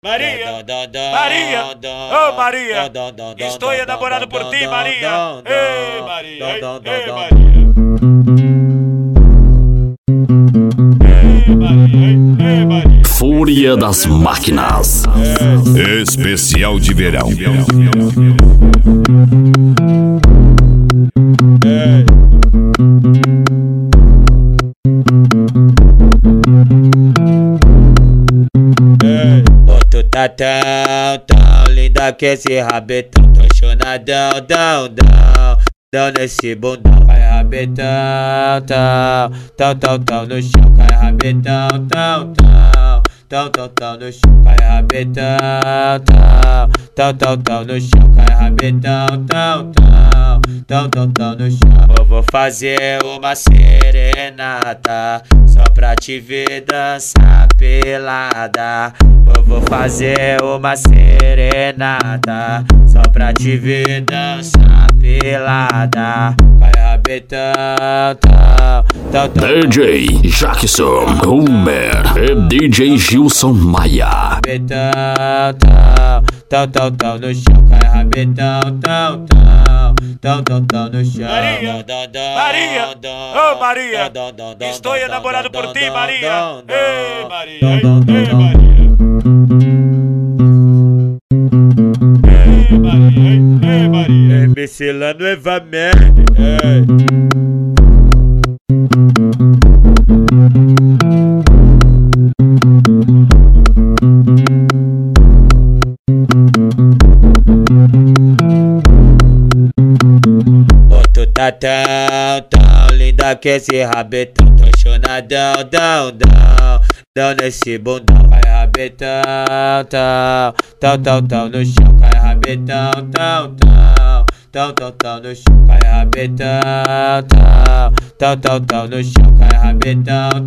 Maria, Maria, oh Maria, estou enamorado por ti, Maria. Ei, Maria, ei, Maria. Ei, Maria, ei, Maria. Fúria das Máquinas. Especial de verão. Tu tá tão linda que esse rabetão. Tô apaixonadão, dão nesse bundão. Cai rabetão, tão no chão. Cai rabetão, tão no chão. Cai rabetão, tão no chão. Cai rabetão, tão no chão. Vou fazer uma serenata só pra te ver dançar pelada. Vou fazer uma serenata só pra te ver dançar pelada. Cai rabetão, DJ Jackson Homer e DJ Gilson Maia. Tão no chão. Cai rabetão, tão no chão. Maria, oh Maria, estou enamorado por ti, Maria. Ei, Maria, ei, Maria. Ei, Maria, ei, Maria. Imbecila novamente. Tu tá tão linda que esse rabetão. Tô apaixonadão, dão nesse bundão. Cai rabetão, tão no chão. Cai rabetão, tão no chão. Cai rabetão, tão no chão. Cai rabetão,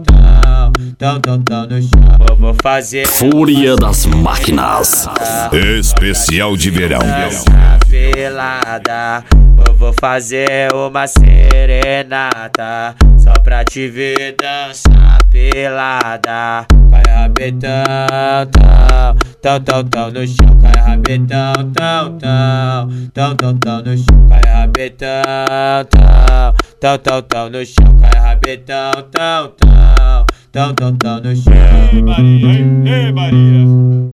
tão no chão. Vou fazer Fúria das Máquinas. Especial de verão. pelada. Vou fazer uma serenata só pra te ver dançar pelada. Cai rabetão, tão no chão. Cai rabetão, tão no chão. Cai rabetão, tão no chão. Cai rabetão, tão no chão. Ei, Maria, ei, Maria.